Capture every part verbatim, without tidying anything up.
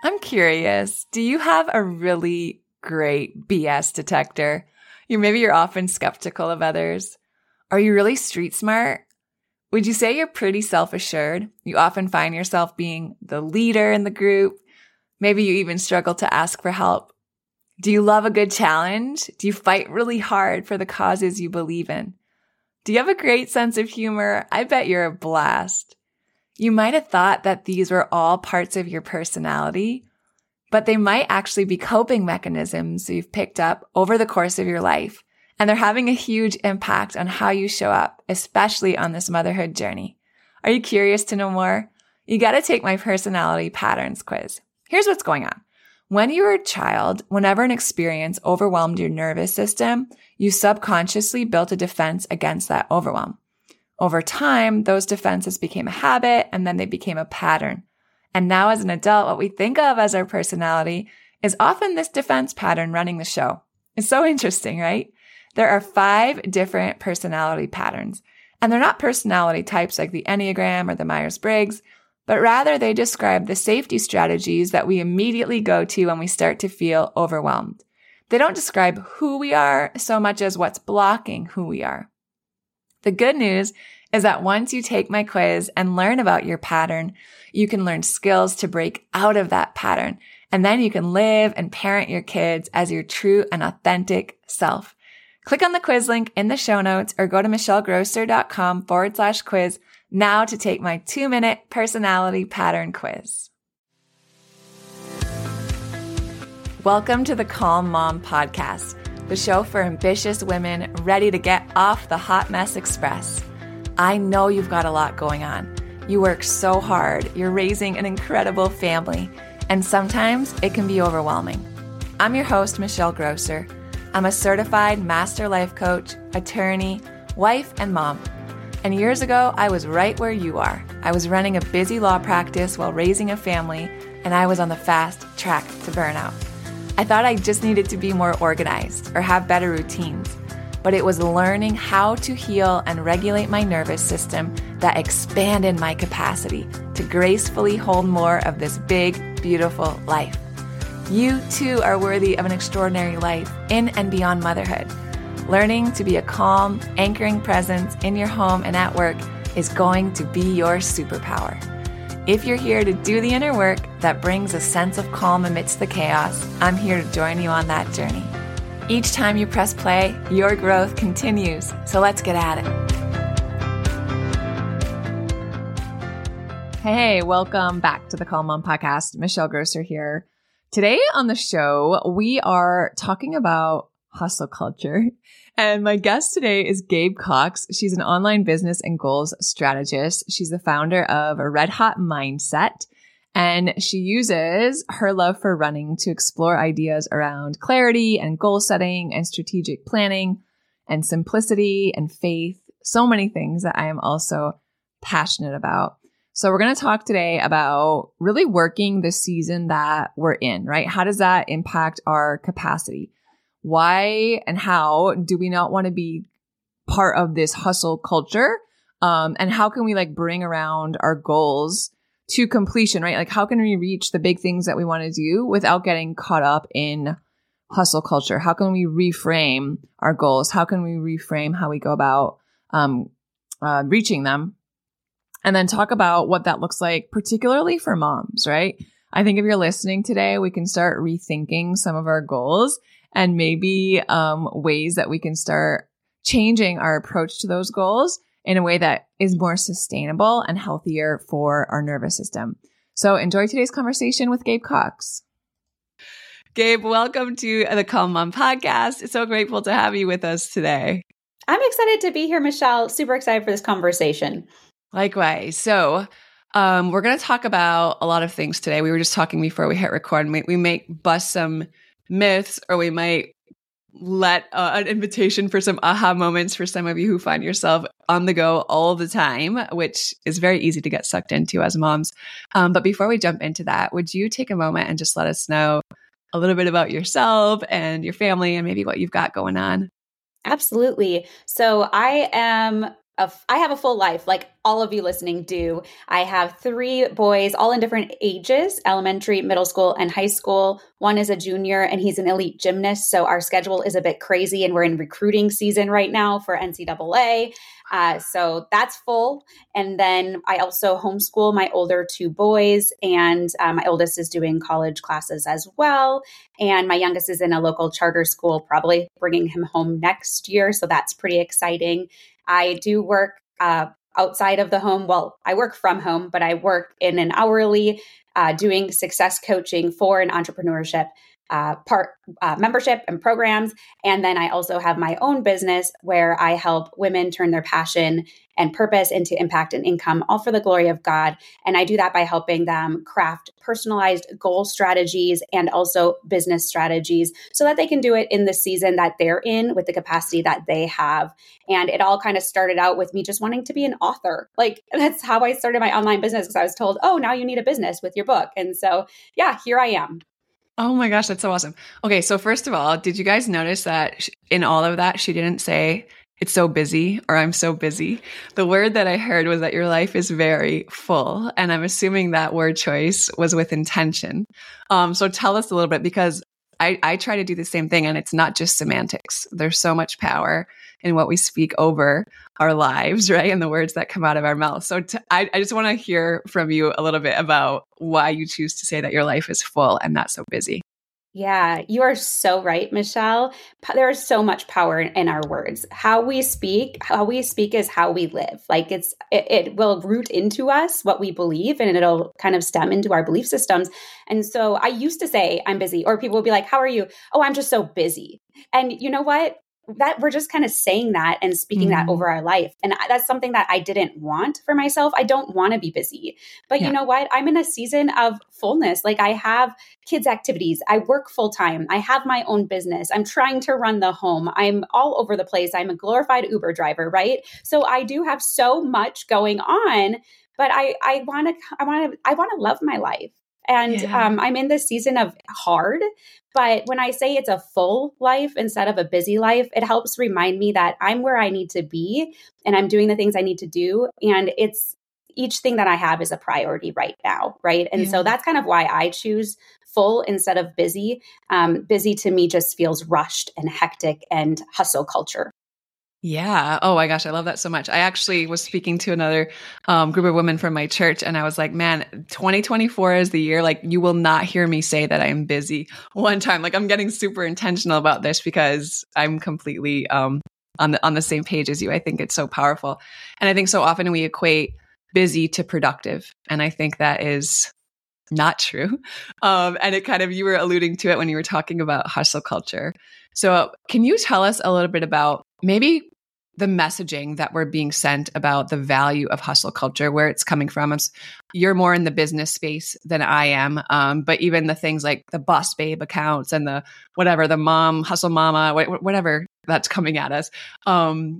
I'm curious, do you have a really great B S detector? You maybe you're often skeptical of others. Are you really street smart? Would you say you're pretty self-assured? You often find yourself being the leader in the group. Maybe you even struggle to ask for help. Do you love a good challenge? Do you fight really hard for the causes you believe in? Do you have a great sense of humor? I bet you're a blast. You might have thought that these were all parts of your personality, but they might actually be coping mechanisms you've picked up over the course of your life, and they're having a huge impact on how you show up, especially on this motherhood journey. Are you curious to know more? You got to take my personality patterns quiz. Here's what's going on. When you were a child, whenever an experience overwhelmed your nervous system, you subconsciously built a defense against that overwhelm. Over time, those defenses became a habit, and then they became a pattern. And now as an adult, what we think of as our personality is often this defense pattern running the show. It's so interesting, right? There are five different personality patterns, and they're not personality types like the Enneagram or the Myers-Briggs, but rather they describe the safety strategies that we immediately go to when we start to feel overwhelmed. They don't describe who we are so much as what's blocking who we are. The good news is that once you take my quiz and learn about your pattern, you can learn skills to break out of that pattern. And then you can live and parent your kids as your true and authentic self. Click on the quiz link in the show notes or go to michellegrosser.com forward slash quiz now to take my two minute personality pattern quiz. Welcome to the Calm Mom Podcast, the show for ambitious women ready to get off the hot mess express. I know you've got a lot going on. You work so hard, you're raising an incredible family, and sometimes it can be overwhelming. I'm your host, Michelle Grosser. I'm a certified master life coach, attorney, wife, and mom. And years ago, I was right where you are. I was running a busy law practice while raising a family, and I was on the fast track to burnout. I thought I just needed to be more organized or have better routines, but it was learning how to heal and regulate my nervous system that expanded my capacity to gracefully hold more of this big, beautiful life. You too are worthy of an extraordinary life in and beyond motherhood. Learning to be a calm, anchoring presence in your home and at work is going to be your superpower. If you're here to do the inner work that brings a sense of calm amidst the chaos, I'm here to join you on that journey. Each time you press play, your growth continues. So let's get at it. Hey, welcome back to the Calm Mom Podcast. Michelle Grosser here. Today on the show, we are talking about hustle culture. And my guest today is Gabe Cox. She's an online business and goals strategist. She's the founder of a Red Hot Mindset, and she uses her love for running to explore ideas around clarity and goal setting and strategic planning and simplicity and faith. So many things that I am also passionate about. So we're going to talk today about really working the season that we're in, right? How does that impact our capacity? Why and how do we not want to be part of this hustle culture? Um, and how can we like bring around our goals to completion, right? Like how can we reach the big things that we want to do without getting caught up in hustle culture? How can we reframe our goals? How can we reframe how we go about um, uh, reaching them? And then talk about what that looks like, particularly for moms, right? I think if you're listening today, we can start rethinking some of our goals and maybe um, ways that we can start changing our approach to those goals in a way that is more sustainable and healthier for our nervous system. So enjoy today's conversation with Gabe Cox. Gabe, welcome to the Calm Mom Podcast. So grateful to have you with us today. I'm excited to be here, Michelle. Super excited for this conversation. Likewise. So um, we're going to talk about a lot of things today. We were just talking before we hit record. We, we might bust some myths, or we might let uh, an invitation for some aha moments for some of you who find yourself on the go all the time, which is very easy to get sucked into as moms. Um, but before we jump into that, would you take a moment and just let us know a little bit about yourself and your family and maybe what you've got going on? Absolutely. So I am a, I have a full life, like all of you listening do. I have three boys, all in different ages, elementary, middle school, and high school. One is a junior and he's an elite gymnast. So our schedule is a bit crazy and we're in recruiting season right now for N C double A. Uh, so that's full. And then I also homeschool my older two boys, and uh, my oldest is doing college classes as well. And my youngest is in a local charter school, probably bringing him home next year. So that's pretty exciting. I do work uh, outside of the home. Well, I work from home, but I work in an hourly uh, doing success coaching for an entrepreneurship Uh, part uh, membership and programs. And then I also have my own business where I help women turn their passion and purpose into impact and income, all for the glory of God. And I do that by helping them craft personalized goal strategies and also business strategies so that they can do it in the season that they're in with the capacity that they have. And it all kind of started out with me just wanting to be an author. Like that's how I started my online business, because I was told, oh, now you need a business with your book. And so, yeah, here I am. Oh my gosh, that's so awesome. Okay, so first of all, did you guys notice that in all of that, she didn't say, it's so busy or I'm so busy? The word that I heard was that your life is very full. And I'm assuming that word choice was with intention. Um, so tell us a little bit, because I, I try to do the same thing, and it's not just semantics. There's so much power in what we speak over our lives, right? And the words that come out of our mouth. So t- I, I just want to hear from you a little bit about why you choose to say that your life is full and not so busy. Yeah, you are so right, Michelle. There is so much power in our words. How we speak, how we speak is how we live. Like it's, it, it will root into us what we believe, and it'll kind of stem into our belief systems. And so I used to say I'm busy, or people will be like, how are you? Oh, I'm just so busy. And you know what? That we're just kind of saying that and speaking mm-hmm. that over our life. And that's something that I didn't want for myself. I don't want to be busy, but yeah. You know what? I'm in a season of fullness. Like I have kids' activities. I work full time. I have my own business. I'm trying to run the home. I'm all over the place. I'm a glorified Uber driver, right? So I do have so much going on, but I, I want to, I want to, I want to love my life. And yeah. um, I'm in this season of hard, but when I say it's a full life instead of a busy life, it helps remind me that I'm where I need to be and I'm doing the things I need to do. And it's each thing that I have is a priority right now, right? And yeah. so that's kind of why I choose full instead of busy. Um, busy to me just feels rushed and hectic and hustle culture. Yeah. Oh my gosh. I love that so much. I actually was speaking to another um, group of women from my church, and I was like, man, twenty twenty-four is the year. Like you will not hear me say that I'm busy one time. Like I'm getting super intentional about this because I'm completely um, on the, on the same page as you. I think it's so powerful. And I think so often we equate busy to productive. And I think that is not true. Um, and it kind of, you were alluding to it when you were talking about hustle culture. So can you tell us a little bit about maybe the messaging that we're being sent about the value of hustle culture, where it's coming from? It's, you're more in the business space than I am. Um, but even the things like the Boss Babe accounts and the whatever, the mom, hustle mama, wh- whatever that's coming at us, um,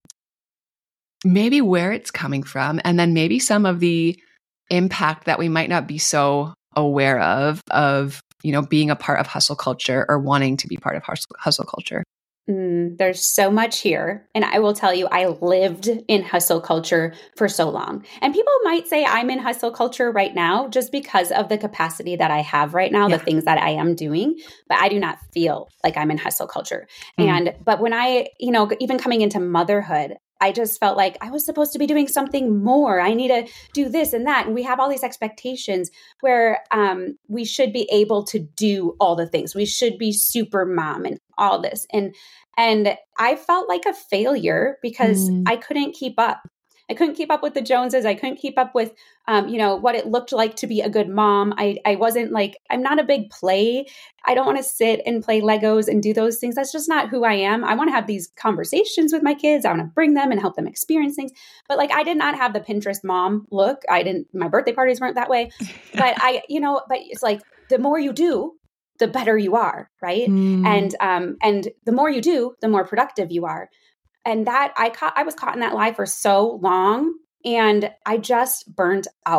maybe where it's coming from, and then maybe some of the impact that we might not be so aware of, of, you know, being a part of hustle culture or wanting to be part of hustle, hustle culture. Mm, there's so much here. And I will tell you, I lived in hustle culture for so long. And people might say I'm in hustle culture right now just because of the capacity that I have right now, yeah. the things that I am doing, but I do not feel like I'm in hustle culture. Mm. And, but when I, you know, even coming into motherhood, I just felt like I was supposed to be doing something more. I need to do this and that. And we have all these expectations where um, we should be able to do all the things. We should be super mom and all this. And and I felt like a failure because mm. I couldn't keep up. I couldn't keep up with the Joneses. I couldn't keep up with, um, you know, what it looked like to be a good mom. I, I wasn't like, I'm not a big play. I don't want to sit and play Legos and do those things. That's just not who I am. I want to have these conversations with my kids. I want to bring them and help them experience things. But like, I did not have the Pinterest mom look. I didn't, my birthday parties weren't that way. But I, you know, but it's like, the more you do, the better you are. Right. Mm. And, um, and the more you do, the more productive you are. And that I caught, I was caught in that lie for so long, and I just burned out.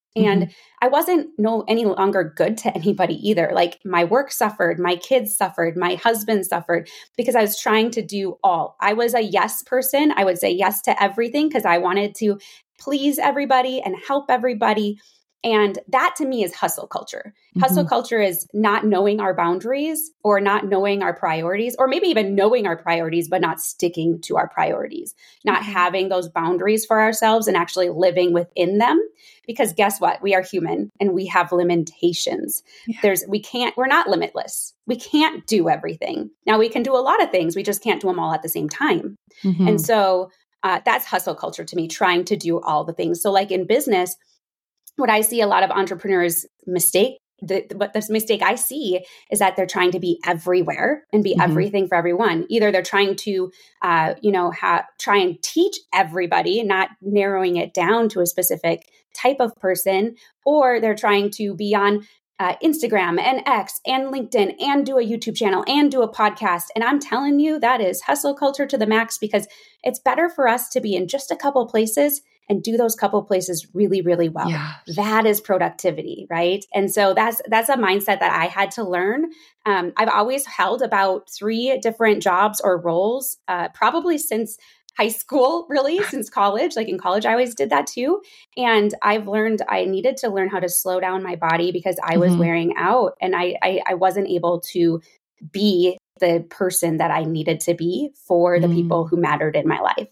And Mm-hmm. I wasn't no any longer good to anybody either. Like my work suffered, my kids suffered, my husband suffered because I was trying to do all. I was a yes person. I would say yes to everything because I wanted to please everybody and help everybody. And that to me is hustle culture. Mm-hmm. Hustle culture is not knowing our boundaries or not knowing our priorities, or maybe even knowing our priorities, but not sticking to our priorities, not Mm-hmm. having those boundaries for ourselves and actually living within them. Because guess what? We are human and we have limitations. Yeah. There's, we can't, we're not limitless. We can't do everything. Now we can do a lot of things. We just can't do them all at the same time. Mm-hmm. And so uh, that's hustle culture to me, trying to do all the things. So like in business, what I see a lot of entrepreneurs mistake, the, what the mistake I see is that they're trying to be everywhere and be Mm-hmm. everything for everyone. Either they're trying to, uh, you know, ha- try and teach everybody, not narrowing it down to a specific type of person, or they're trying to be on uh, Instagram and X and LinkedIn and do a YouTube channel and do a podcast. And I'm telling you, that is hustle culture to the max, because it's better for us to be in just a couple places and do those couple places really, really well. Yeah. That is productivity, right? And so that's that's a mindset that I had to learn. Um, I've always held about three different jobs or roles, uh, probably since high school, really, since college. Like in college, I always did that too. And I've learned I needed to learn how to slow down my body because I was Mm-hmm. wearing out and I, I I wasn't able to be the person that I needed to be for the Mm. people who mattered in my life.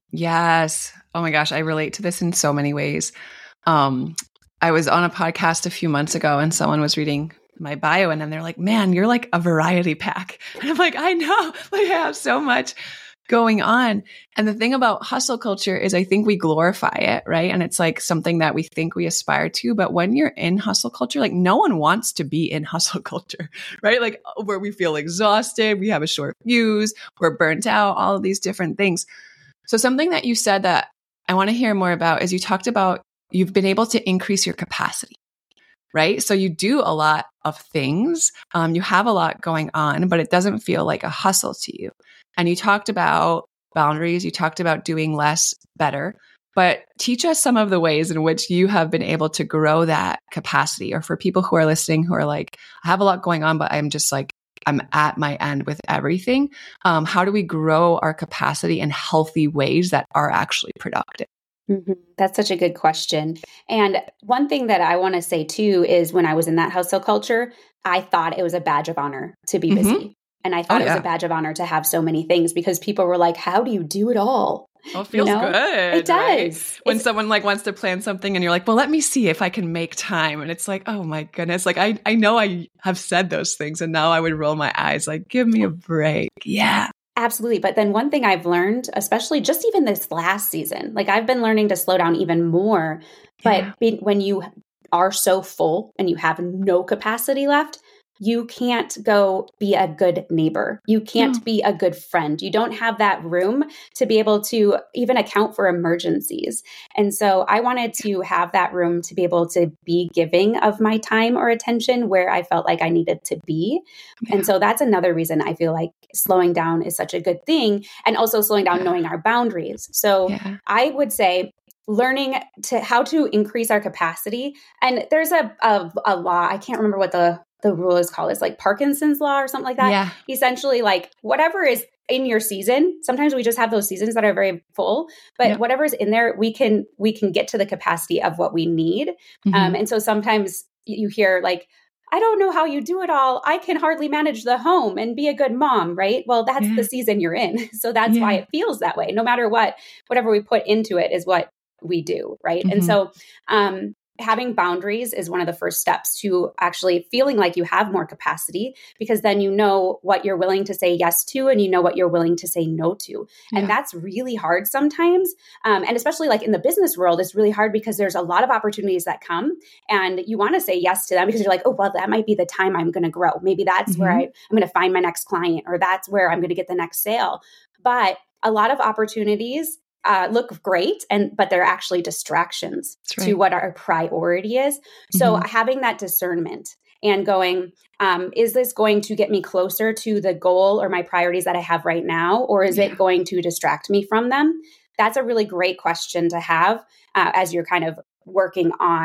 Yes. Oh my gosh, I relate to this in so many ways. Um, I was on a podcast a few months ago and someone was reading my bio and then they're like, man, you're like a variety pack. And I'm like, I know, like I have so much going on. And the thing about hustle culture is I think we glorify it, right? And it's like something that we think we aspire to. But when you're in hustle culture, like no one wants to be in hustle culture, right? Like where we feel exhausted, we have a short fuse, we're burnt out, all of these different things. So something that you said that I want to hear more about is you talked about you've been able to increase your capacity, right? So you do a lot of things. Um, you have a lot going on, but it doesn't feel like a hustle to you. And you talked about boundaries. You talked about doing less better, but teach us some of the ways in which you have been able to grow that capacity, or for people who are listening who are like, I have a lot going on, but I'm just like, I'm at my end with everything. Um, how do we grow our capacity in healthy ways that are actually productive? Mm-hmm. That's such a good question. And one thing that I want to say too is when I was in that hustle culture, I thought it was a badge of honor to be busy. Mm-hmm. And I thought Oh, it was yeah. a badge of honor to have so many things because people were like, how do you do it all? Well, it feels You know? good. It does. Right? When It's- someone like wants to plan something and you're like, well, let me see if I can make time. And it's like, oh my goodness. Like, I, I know I have said those things and now I would roll my eyes like, give me a break. Yeah. Absolutely. But then one thing I've learned, especially just even this last season, like I've been learning to slow down even more. But Yeah. be- when you are so full and you have no capacity left, you can't go be a good neighbor. You can't No. be a good friend. You don't have that room to be able to even account for emergencies. And so I wanted to have that room to be able to be giving of my time or attention where I felt like I needed to be. Yeah. And so that's another reason I feel like slowing down is such a good thing. And also slowing down, Yeah. knowing our boundaries. So Yeah. I would say learning to how to increase our capacity. And there's a, a, a law, I can't remember what the, the rule is called. It's like Parkinson's law or something like that. Yeah. Essentially, like whatever is in your season, sometimes we just have those seasons that are very full, but Yeah. whatever's in there, we can, we can get to the capacity of what we need. Mhm. Um, and so sometimes you hear like, I don't know how you do it all. I can hardly manage the home and be a good mom, right? Well, that's Yeah. the season you're in. So that's why Yeah. it feels that way. No matter what, whatever we put into it is what we do, right? And Mhm. so um, having boundaries is one of the first steps to actually feeling like you have more capacity, because then you know what you're willing to say yes to and you know what you're willing to say no to. And Yeah. that's really hard sometimes. Um, and especially like in the business world, it's really hard because there's a lot of opportunities that come and you want to say yes to them because you're like, oh, well, that might be the time I'm going to grow. Maybe that's where Mhm. I, I'm going to find my next client, or that's where I'm going to get the next sale. But a lot of opportunities Uh, look great, and but they're actually distractions That's to right. what our priority is. So Mhm. having that discernment and going, um, is this going to get me closer to the goal or my priorities that I have right now, or is Yeah. it going to distract me from them? That's a really great question to have uh, as you're kind of working on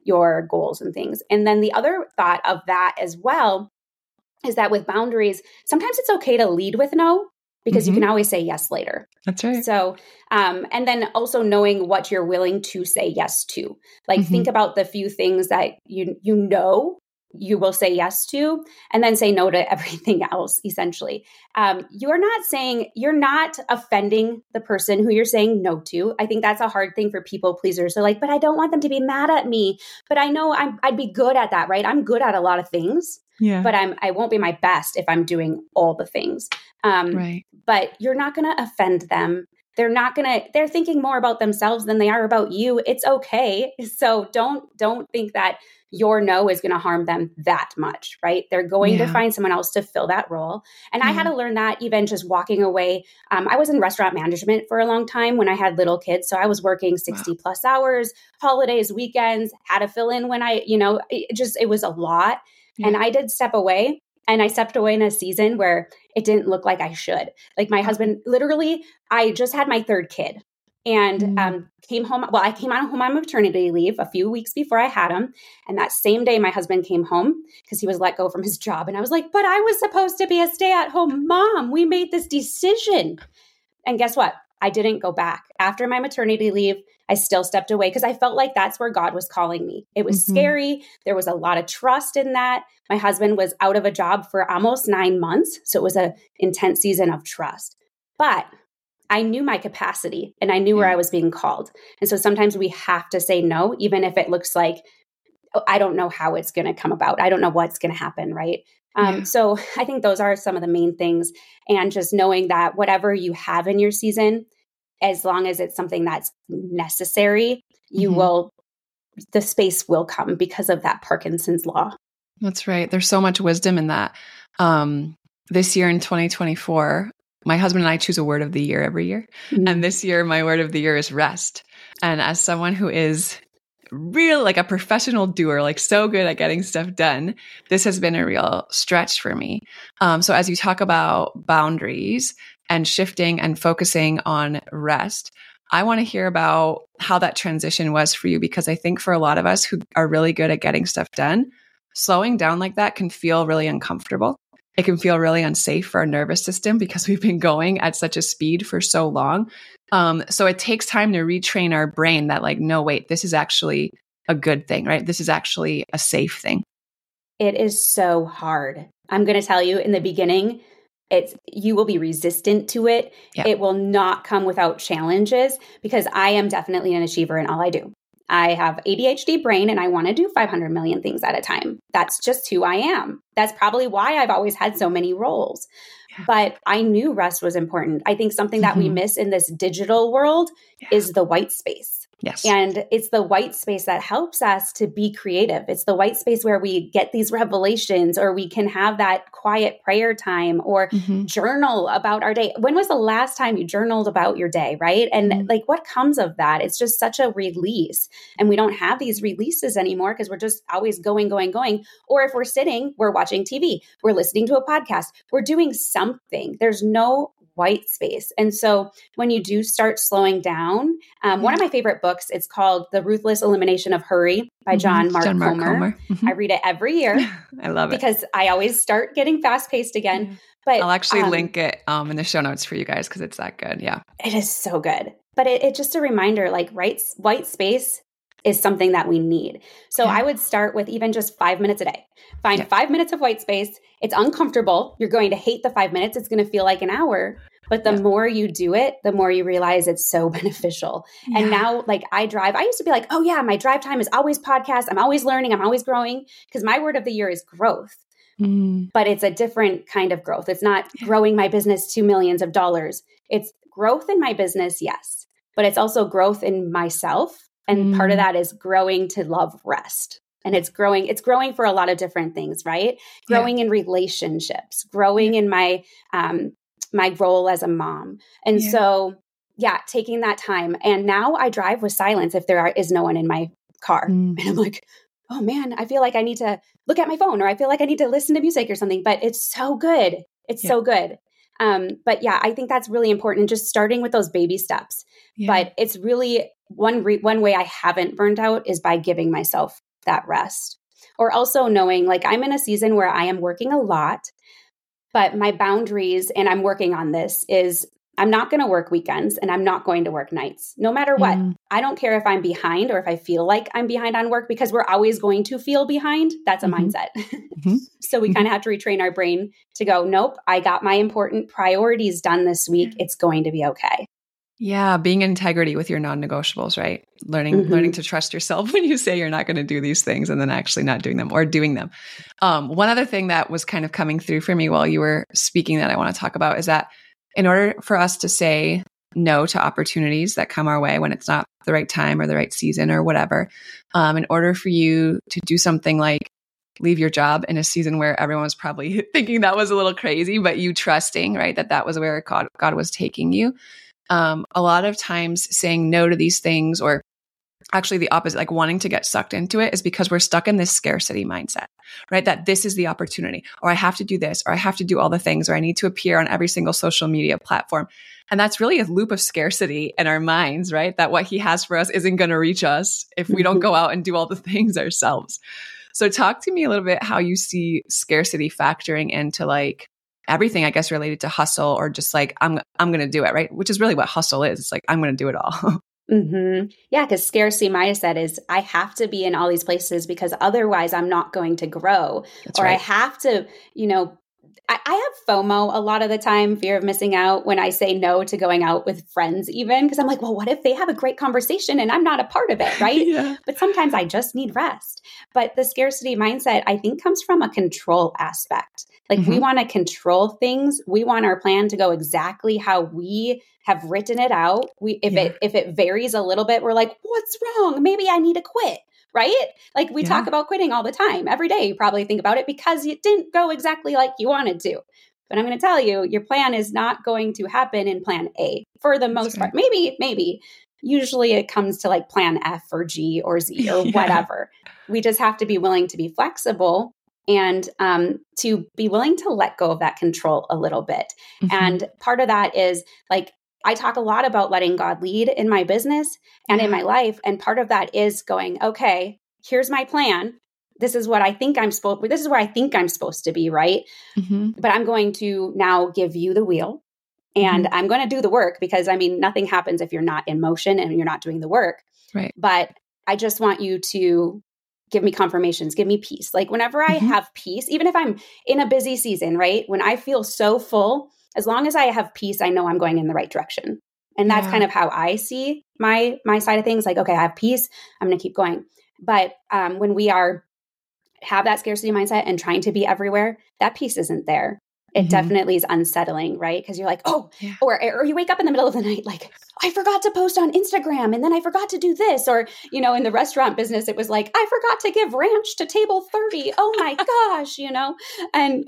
your goals and things. And then the other thought of that as well is that with boundaries, sometimes it's okay to lead with no, because mm-hmm. you can always say yes later. That's right. So, um, and then also knowing what you're willing to say yes to. Like mm-hmm. think about the few things that you you know you will say yes to, and then say no to everything else, essentially. Um, you're not saying, you're not offending the person who you're saying no to. I think that's a hard thing for people pleasers. They're like, but I don't want them to be mad at me. But I know I'm, I'd be good at that, right? I'm good at a lot of things. Yeah. But I'm, I won't be my best if I'm doing all the things. Um, right. But you're not going to offend them. They're not going to, they're thinking more about themselves than they are about you. It's okay. So don't, don't think that your no is going to harm them that much, right? They're going yeah. to find someone else to fill that role. And yeah. I had to learn that even just walking away. Um, I was in restaurant management for a long time when I had little kids. So I was working sixty wow. plus hours, holidays, weekends, had to fill in when I, you know, it just, it was a lot. Yeah. And I did step away. And I stepped away in a season where it didn't look like I should. Like my husband, literally, I just had my third kid and mm. um, came home. Well, I came out home on maternity leave a few weeks before I had him. And that same day, my husband came home because he was let go from his job. And I was like, but I was supposed to be a stay-at-home mom. We made this decision. And guess what? I didn't go back. After my maternity leave, I still stepped away because I felt like that's where God was calling me. It was mm-hmm. scary. There was a lot of trust in that. My husband was out of a job for almost nine months. So it was an intense season of trust. But I knew my capacity and I knew yeah. where I was being called. And so sometimes we have to say no, even if it looks like, oh, I don't know how it's going to come about. I don't know what's going to happen, right? Um, yeah. So I think those are some of the main things. And just knowing that whatever you have in your season, as long as it's something that's necessary, you mm-hmm. will, the space will come because of that Parkinson's law. That's right. There's so much wisdom in that. Um, this year in twenty twenty-four, my husband and I choose a word of the year every year. Mm-hmm. And this year, my word of the year is rest. And as someone who is real, like a professional doer, like so good at getting stuff done, this has been a real stretch for me. Um, so as you talk about boundaries and shifting and focusing on rest, I want to hear about how that transition was for you, because I think for a lot of us who are really good at getting stuff done, slowing down like that can feel really uncomfortable. It can feel really unsafe for our nervous system because we've been going at such a speed for so long. Um, so it takes time to retrain our brain that like, no, wait, this is actually a good thing, right? This is actually a safe thing. It is so hard. I'm going to tell you in the beginning, it's you will be resistant to it. Yeah. It will not come without challenges because I am definitely an achiever in all I do. I have A D H D brain and I want to do five hundred million things at a time. That's just who I am. That's probably why I've always had so many roles. Yeah. But I knew rest was important. I think something that mm-hmm. we miss in this digital world yeah. is the white space. Yes. And it's the white space that helps us to be creative. It's the white space where we get these revelations, or we can have that quiet prayer time, or mm-hmm. journal about our day. When was the last time you journaled about your day, right? And mm-hmm. like what comes of that? It's just such a release. And we don't have these releases anymore because we're just always going, going, going. Or if we're sitting, we're watching T V, we're listening to a podcast, we're doing something. There's no white space. And so when you do start slowing down, um, one of my favorite books, it's called The Ruthless Elimination of Hurry by John Mark John Mark Comer. Comer. Mm-hmm. I read it every year. I love it. Because I always start getting fast paced again. Yeah. But I'll actually um, link it um, in the show notes for you guys because it's that good. Yeah. It is so good. But it, it's just a reminder, like right, white space is something that we need. So yeah. I would start with even just five minutes a day. Find yeah. five minutes of white space. It's uncomfortable. You're going to hate the five minutes. It's going to feel like an hour. But the yeah. more you do it, the more you realize it's so beneficial. Yeah. And now, like I drive, I used to be like, oh yeah, my drive time is always podcast. I'm always learning. I'm always growing. Because my word of the year is growth. Mm. But it's a different kind of growth. It's not yeah. growing my business to millions of dollars. It's growth in my business, yes. But it's also growth in myself. And mm. part of that is growing to love rest. And it's growing, it's growing for a lot of different things, right? Growing yeah. in relationships, growing yeah. in my um, my role as a mom. And yeah. so, yeah, taking that time. And now I drive with silence if there are, is no one in my car. Mm. And I'm like, oh man, I feel like I need to look at my phone, or I feel like I need to listen to music or something, but it's so good. It's yeah. so good. Um, but yeah, I think that's really important, just starting with those baby steps. Yeah. But it's really one, re- one way I haven't burned out is by giving myself that rest. Or also knowing like I'm in a season where I am working a lot, but my boundaries, and I'm working on this, is I'm not going to work weekends and I'm not going to work nights, no matter what. Mm. I don't care if I'm behind or if I feel like I'm behind on work, because we're always going to feel behind. That's a mm-hmm. mindset. Mm-hmm. So we mm-hmm. kind of have to retrain our brain to go, nope, I got my important priorities done this week. It's going to be okay. Yeah, being in integrity with your non-negotiables, right? Learning mm-hmm. learning to trust yourself when you say you're not going to do these things and then actually not doing them or doing them. Um, one other thing that was kind of coming through for me while you were speaking that I want to talk about is that in order for us to say no to opportunities that come our way when it's not the right time or the right season or whatever, um, in order for you to do something like leave your job in a season where everyone was probably thinking that was a little crazy, but you trusting, right, that that was where God, God was taking you. Um, a lot of times saying no to these things, or actually the opposite, like wanting to get sucked into it, is because we're stuck in this scarcity mindset, right? That this is the opportunity, or I have to do this, or I have to do all the things, or I need to appear on every single social media platform. And that's really a loop of scarcity in our minds, right? That what he has for us isn't going to reach us if we don't go out and do all the things ourselves. So talk to me a little bit how you see scarcity factoring into like everything, I guess, related to hustle, or just like, I'm I'm going to do it, right? Which is really what hustle is. It's like, I'm going to do it all. Mm-hmm. Yeah, because scarcity mindset is I have to be in all these places because otherwise I'm not going to grow. That's or right. I have to, you know, I, I have FOMO a lot of the time, fear of missing out, when I say no to going out with friends even, because I'm like, well, what if they have a great conversation and I'm not a part of it, right? Yeah. But sometimes I just need rest. But the scarcity mindset, I think, comes from a control aspect. Like mm-hmm. we want to control things. We want our plan to go exactly how we have written it out. We, if yeah. it if it varies a little bit, we're like, what's wrong? Maybe I need to quit, right? Like we yeah. talk about quitting all the time. Every day you probably think about it because it didn't go exactly like you wanted to. But I'm going to tell you, your plan is not going to happen in plan A for the most right. part. Maybe, maybe. Usually it comes to like plan F or G or Z or yeah. whatever. We just have to be willing to be flexible and um, to be willing to let go of that control a little bit. Mm-hmm. And part of that is like, I talk a lot about letting God lead in my business and yeah. in my life. And part of that is going, okay, here's my plan. This is what I think I'm supposed, this is where I think I'm supposed to be, right? Mm-hmm. But I'm going to now give you the wheel and mm-hmm. I'm going to do the work, because I mean, nothing happens if you're not in motion and you're not doing the work. Right. But I just want you to give me confirmations, give me peace. Like whenever I mm-hmm. have peace, even if I'm in a busy season, right? When I feel so full, as long as I have peace, I know I'm going in the right direction. And that's yeah. kind of how I see my, my side of things. Like, okay, I have peace. I'm going to keep going. But um, when we are, have that scarcity mindset and trying to be everywhere, that peace isn't there. It mm-hmm. definitely is unsettling, right? Because you're like, oh, yeah. or, or you wake up in the middle of the night, like, I forgot to post on Instagram and then I forgot to do this. Or, you know, in the restaurant business, it was like, I forgot to give ranch to table thirty. Oh my gosh, you know? And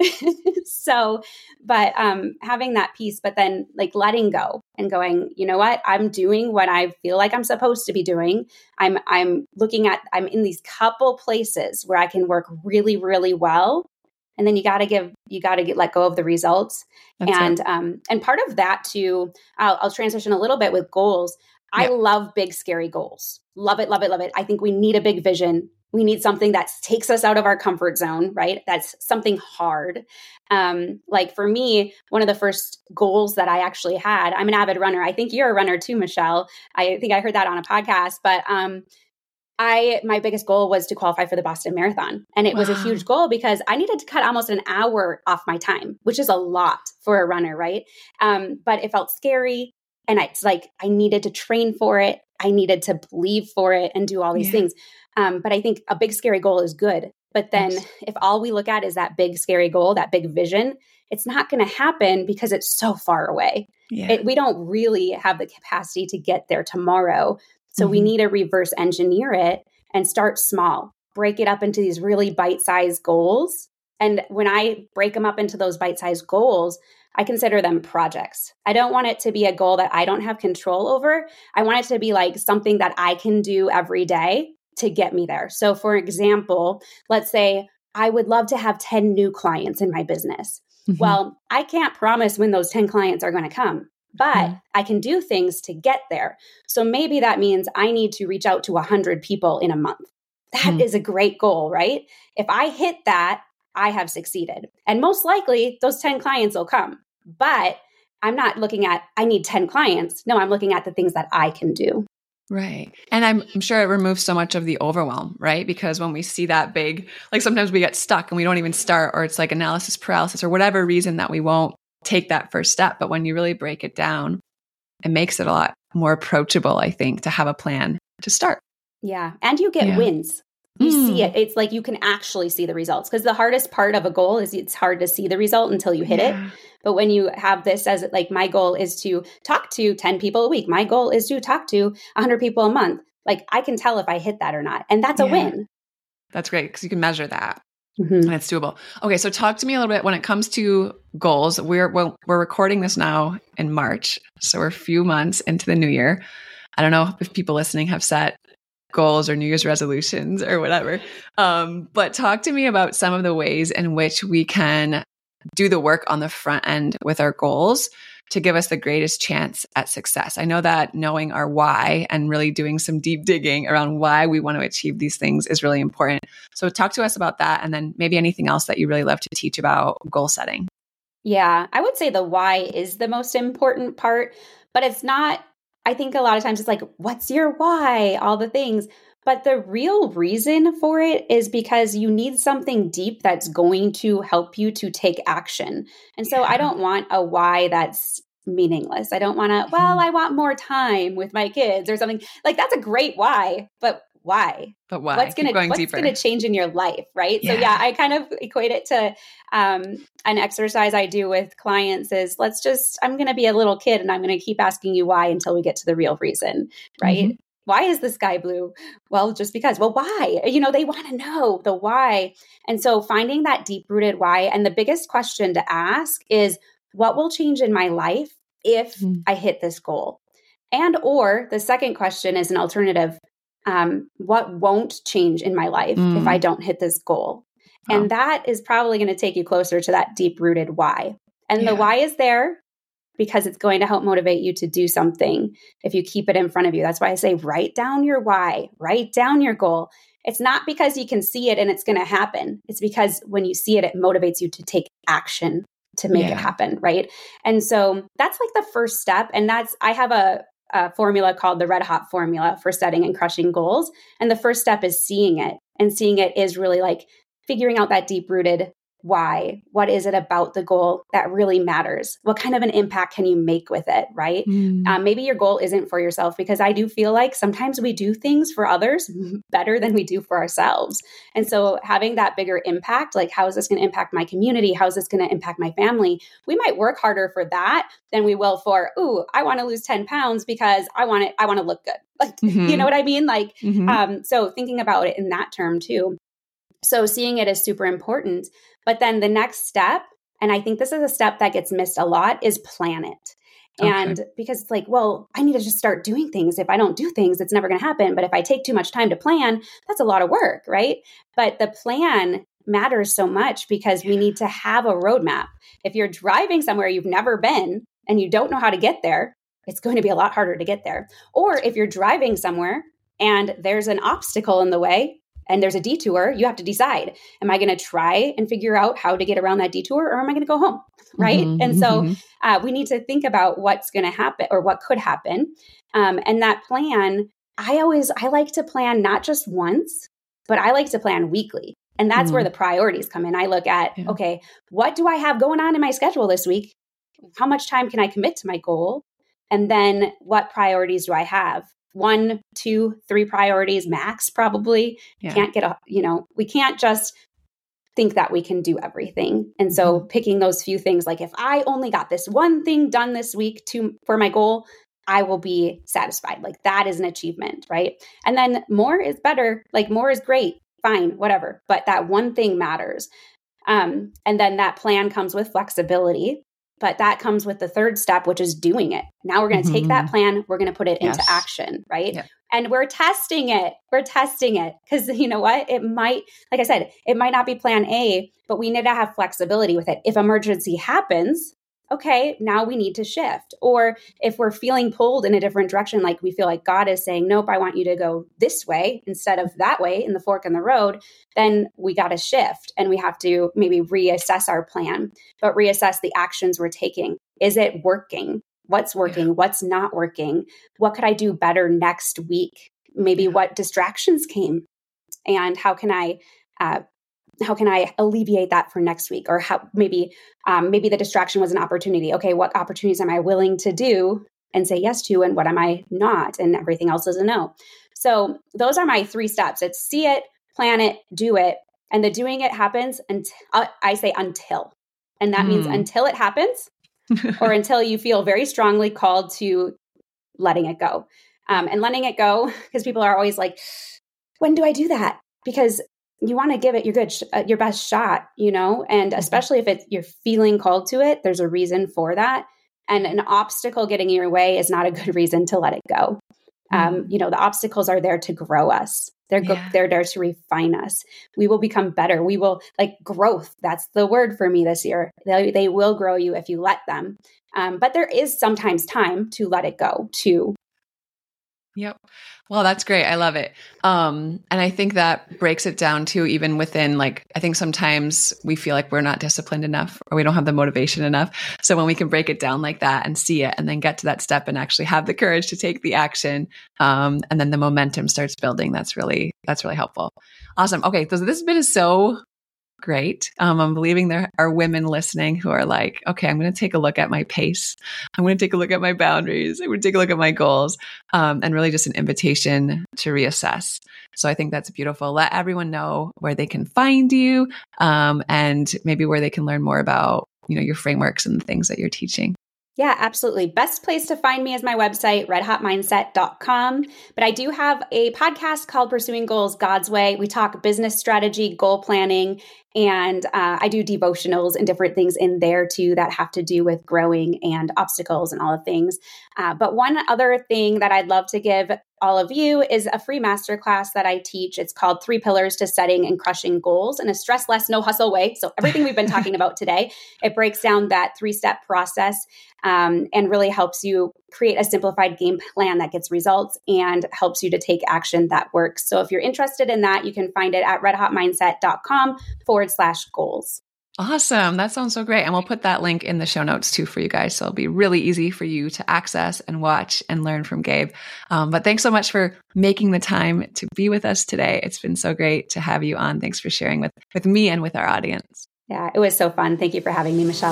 so, but um, having that peace, but then like letting go and going, you know what, I'm doing what I feel like I'm supposed to be doing. I'm, I'm looking at, I'm in these couple places where I can work really, really well. And then you got to give, you got to get, let go of the results. That's and, it. um, and part of that too, I'll, I'll transition a little bit with goals. I yeah. love big, scary goals. Love it, love it, love it. I think we need a big vision. We need something that takes us out of our comfort zone, right? That's something hard. Um, like for me, one of the first goals that I actually had, I'm an avid runner. I think you're a runner too, Michelle. I think I heard that on a podcast, but, um, I, my biggest goal was to qualify for the Boston Marathon. And it wow. was a huge goal because I needed to cut almost an hour off my time, which is a lot for a runner, right? Um, but it felt scary. And it's like, I needed to train for it. I needed to believe for it and do all these yeah. things. Um, but I think a big, scary goal is good. But then yes. if all we look at is that big, scary goal, that big vision, it's not going to happen because it's so far away. Yeah. It, we don't really have the capacity to get there tomorrow. So mm-hmm. we need to reverse engineer it and start small, break it up into these really bite-sized goals. And when I break them up into those bite-sized goals, I consider them projects. I don't want it to be a goal that I don't have control over. I want it to be like something that I can do every day to get me there. So for example, let's say I would love to have ten new clients in my business. Mm-hmm. Well, I can't promise when those ten clients are going to come. But mm-hmm. I can do things to get there. So maybe that means I need to reach out to one hundred people in a month. That Mm. is a great goal, right? If I hit that, I have succeeded. And most likely those ten clients will come. But I'm not looking at, I need ten clients. No, I'm looking at the things that I can do. Right. And I'm, I'm sure it removes so much of the overwhelm, right? Because when we see that big, like sometimes we get stuck and we don't even start, or it's like analysis paralysis or whatever reason that we won't take that first step. But when you really break it down, it makes it a lot more approachable, I think, to have a plan to start. Yeah. And you get Yeah. wins. You Mm. see it. It's like you can actually see the results, because the hardest part of a goal is it's hard to see the result until you hit Yeah. it. But when you have this as like, my goal is to talk to ten people a week. My goal is to talk to one hundred people a month. Like, I can tell if I hit that or not. And that's a Yeah. win. That's great because you can measure that. Mhm. And it's doable. Okay, so talk to me a little bit when it comes to goals. We're well, we're recording this now in March, so we're a few months into the new year. I don't know if people listening have set goals or New Year's resolutions or whatever, um, but talk to me about some of the ways in which we can do the work on the front end with our goals to give us the greatest chance at success. I know that knowing our why and really doing some deep digging around why we want to achieve these things is really important. So talk to us about that, and then maybe anything else that you really love to teach about goal setting. Yeah, I would say the why is the most important part, but it's not, I think a lot of times it's like, what's your why? All the things. But the real reason for it is because you need something deep that's going to help you to take action. And so I don't want a why that's meaningless. I don't want to, well, I want more time with my kids or something. Like, that's a great why, but why? But why? What's Keep gonna going what's deeper. gonna change in your life, right? Yeah. So yeah, I kind of equate it to um, an exercise I do with clients is, let's just, I'm gonna be a little kid and I'm gonna keep asking you why until we get to the real reason, right? Mhm. Why is the sky blue? Well, just because. Well, why? You know, they want to know the why. And so finding that deep rooted why, and the biggest question to ask is, what will change in my life if Mm. I hit this goal? And or the second question is an alternative. Um, what won't change in my life Mm. if I don't hit this goal? Wow. And that is probably going to take you closer to that deep rooted why. And Yeah. the why is there because it's going to help motivate you to do something if you keep it in front of you. That's why I say write down your why, write down your goal. It's not because you can see it and it's going to happen. It's because when you see it, it motivates you to take action to make Yeah. it happen, right? And so that's like the first step. And that's, I have a a formula called the Red Hot formula for setting and crushing goals. And the first step is seeing it. And seeing it is really like figuring out that deep rooted why. What is it about the goal that really matters? What kind of an impact can you make with it, right? Mm. Um, maybe your goal isn't for yourself, because I do feel like sometimes we do things for others better than we do for ourselves. And so having that bigger impact, like how is this going to impact my community? How is this going to impact my family? We might work harder for that than we will for, ooh, I want to lose ten pounds because I want it, I want to look good. Like, Mhm. you know what I mean? Like, Mhm. um, so thinking about it in that term too. So seeing it is super important. But then the next step, and I think this is a step that gets missed a lot, is plan it. And Okay. because it's like, well, I need to just start doing things. If I don't do things, it's never going to happen. But if I take too much time to plan, that's a lot of work, right? But the plan matters so much because we need to have a roadmap. If you're driving somewhere you've never been and you don't know how to get there, it's going to be a lot harder to get there. Or if you're driving somewhere and there's an obstacle in the way, and there's a detour, you have to decide, am I going to try and figure out how to get around that detour, or am I going to go home? Right. Mhm. And so Mhm. uh, we need to think about what's going to happen or what could happen. Um, and that plan, I always, I like to plan not just once, but I like to plan weekly. And that's Mm. where the priorities come in. I look at, Yeah. okay, what do I have going on in my schedule this week? How much time can I commit to my goal? And then what priorities do I have? One, two, three priorities max, probably. Yeah. Can't get a, you know, we can't just think that we can do everything. And so Mhm. picking those few things, like if I only got this one thing done this week to for my goal, I will be satisfied. Like that is an achievement, right? And then more is better. Like more is great, fine, whatever. But that one thing matters. Um, and then that plan comes with flexibility. But that comes with the third step, which is doing it. Now we're going to take that Mhm. plan, we're going to put it into Yes. action, right? Yep. And we're testing it. We're testing it because you know what? It might, like I said, it might not be plan A, but we need to have flexibility with it. If emergency happens, okay, now we need to shift. Or if we're feeling pulled in a different direction, like we feel like God is saying, nope, I want you to go this way instead of that way in the fork in the road, then we got to shift and we have to maybe reassess our plan, but reassess the actions we're taking. Is it working? What's working? Yeah. What's not working? What could I do better next week? Maybe yeah. what distractions came and how can I uh, how can I alleviate that for next week? Or how maybe, um, maybe the distraction was an opportunity. Okay, what opportunities am I willing to do and say yes to, and what am I not? And everything else is a no. So those are my three steps. It's see it, plan it, do it. And the doing it happens until I say until, and that mm. means until it happens or until you feel very strongly called to letting it go. Um, and letting it go, because people are always like, when do I do that? Because you want to give it your good, sh- uh, your best shot, you know, and especially if it's, you're feeling called to it, there's a reason for that. And an obstacle getting in your way is not a good reason to let it go. Mm-hmm. Um, you know, the obstacles are there to grow us. They're, go- yeah. they're there to refine us. We will become better. We will like growth. That's the word for me this year. They, they will grow you if you let them. Um, but there is sometimes time to let it go too. Yep. Well, that's great. I love it. Um, and I think that breaks it down too, even within like, I think sometimes we feel like we're not disciplined enough or we don't have the motivation enough. So when we can break it down like that and see it and then get to that step and actually have the courage to take the action, um, and then the momentum starts building, that's really, that's really helpful. Awesome. Okay. So this has been so great. Um, I'm believing there are women listening who are like, okay, I'm going to take a look at my pace. I'm going to take a look at my boundaries. I'm going to take a look at my goals, um, and really just an invitation to reassess. So I think that's beautiful. Let everyone know where they can find you, um, and maybe where they can learn more about, you know, your frameworks and the things that you're teaching. Yeah, absolutely. Best place to find me is my website, red hot mindset dot com. But I do have a podcast called Pursuing Goals God's Way. We talk business strategy, goal planning, and uh, I do devotionals and different things in there too that have to do with growing and obstacles and all the things. Uh, but one other thing that I'd love to give all of you is a free masterclass that I teach. It's called Three Pillars to Setting and Crushing Goals in a Stress Less, No Hustle Way. So everything we've been talking about today, it breaks down that three-step process um, and really helps you create a simplified game plan that gets results and helps you to take action that works. So if you're interested in that, you can find it at red hot mindset dot com forward slash goals. Awesome. That sounds so great. And we'll put that link in the show notes too for you guys. So it'll be really easy for you to access and watch and learn from Gabe. Um, but thanks so much for making the time to be with us today. It's been so great to have you on. Thanks for sharing with, with me and with our audience. Yeah, it was so fun. Thank you for having me, Michelle.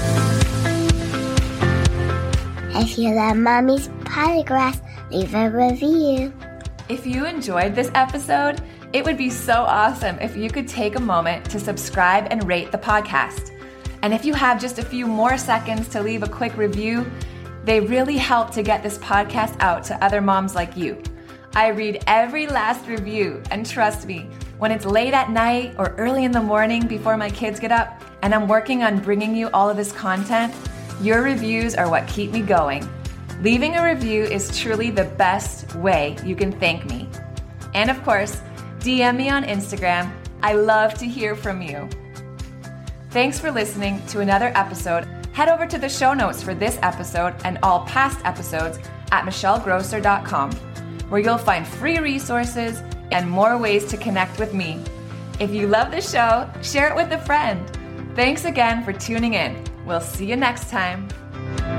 If you love Mommy's Polygraphs, leave a review. If you enjoyed this episode, it would be so awesome if you could take a moment to subscribe and rate the podcast. And if you have just a few more seconds to leave a quick review, they really help to get this podcast out to other moms like you. I read every last review, and trust me, when it's late at night or early in the morning before my kids get up and I'm working on bringing you all of this content, your reviews are what keep me going. Leaving a review is truly the best way you can thank me. And of course, D M me on Instagram. I love to hear from you. Thanks for listening to another episode. Head over to the show notes for this episode and all past episodes at michelle grosser dot com, where you'll find free resources and more ways to connect with me. If you love the show, share it with a friend. Thanks again for tuning in. We'll see you next time.